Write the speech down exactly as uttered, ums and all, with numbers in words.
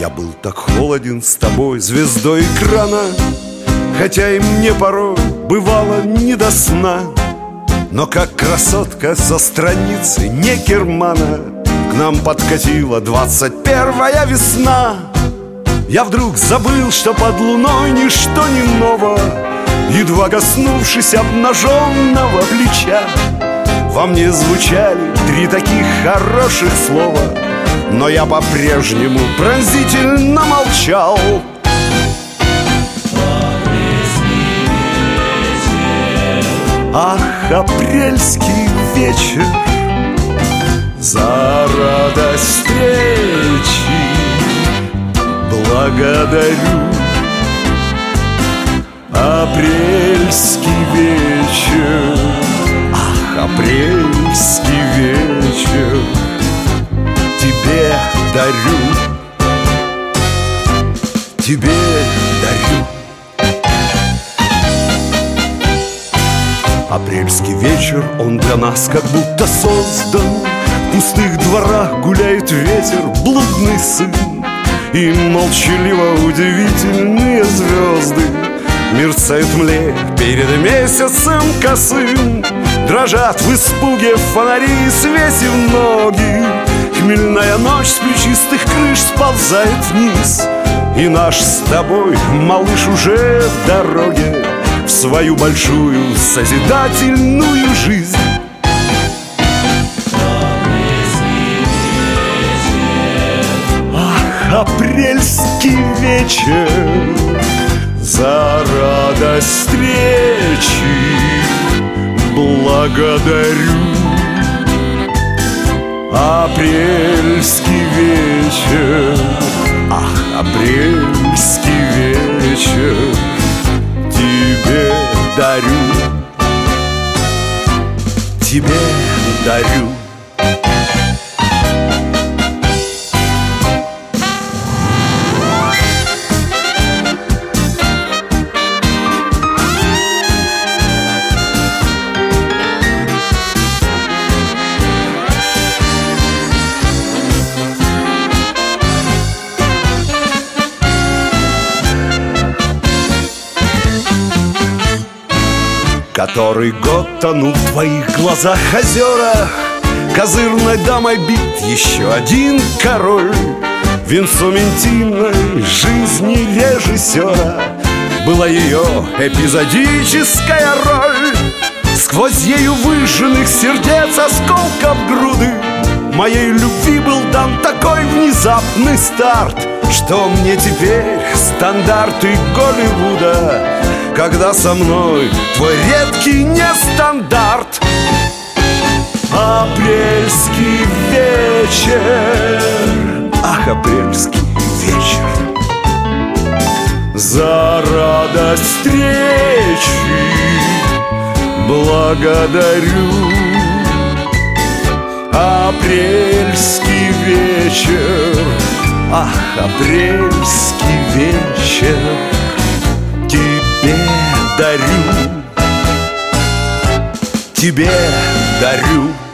Я был так холоден с тобой, звездой экрана, хотя и мне порой бывало не до сна. Но как красотка со страницы Некермана к нам подкатила двадцать первая весна. Я вдруг забыл, что под луной ничто не ново. Едва коснувшись обнаженного плеча, во мне звучали три таких хороших слова, но я по-прежнему пронзительно молчал. Ах, апрельский вечер, за радость встречи благодарю. Апрельский вечер, ах, апрельский вечер, тебе дарю, тебе дарю. Апрельский вечер, он для нас как будто создан. В пустых дворах гуляет ветер, блудный сын, и молчаливо удивительные звезды мерцают мле перед месяцем косым. Дрожат в испуге фонари, свесив ноги. Хмельная ночь с плечистых крыш сползает вниз, и наш с тобой малыш уже в дороге в свою большую созидательную жизнь. Ах, апрельский вечер, за радость встречи благодарю. Апрельский вечер, ах, апрельский вечер, тебе дарю, тебе дарю. Который год тону в твоих глазах озерах, козырной дамой бит еще один король. Венцом интимной жизни режиссера была ее эпизодическая роль. Сквозь ею выжженных сердец осколков груды моей любви был дан такой внезапный старт, что мне теперь стандарты Голливуда, когда со мной твой редкий нестандарт. Апрельский вечер, ах, апрельский вечер, за радость встречи благодарю. Апрельский вечер, ах, апрельский вечер, тебе дарю, тебе дарю.